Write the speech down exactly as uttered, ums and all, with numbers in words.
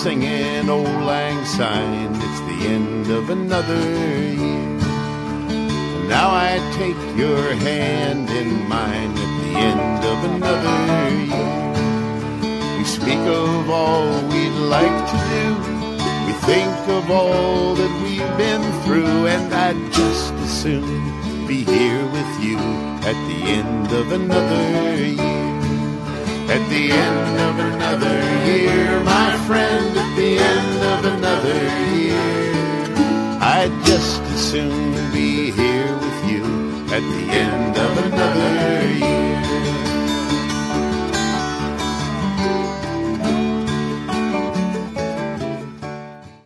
singing Old Lang Syne. It's the end of another year. And now I take your hand in mine at the end of another year. We speak of all we'd like to do. We think of all that we've been through, and I'd just as soon be here with you at the end of another year. At the end of another year, my friend, at the end of another year, I'd just as soon be here with you at the end of another year.